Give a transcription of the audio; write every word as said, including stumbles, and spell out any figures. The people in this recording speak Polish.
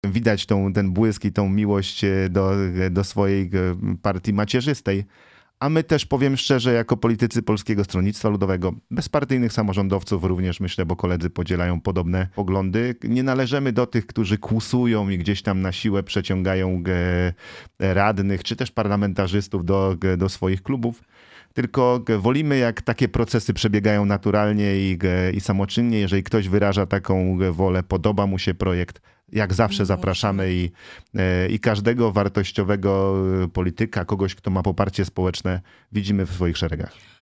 widać tą, ten błysk i tą miłość do, do swojej partii macierzystej. A my też, powiem szczerze, jako politycy Polskiego Stronnictwa Ludowego, bezpartyjnych samorządowców również, myślę, bo koledzy podzielają podobne poglądy, nie należymy do tych, którzy kłusują i gdzieś tam na siłę przeciągają radnych czy też parlamentarzystów do, do swoich klubów. Tylko wolimy, jak takie procesy przebiegają naturalnie i, i samoczynnie. Jeżeli ktoś wyraża taką wolę, podoba mu się projekt, jak zawsze zapraszamy i, i każdego wartościowego polityka, kogoś, kto ma poparcie społeczne, widzimy w swoich szeregach.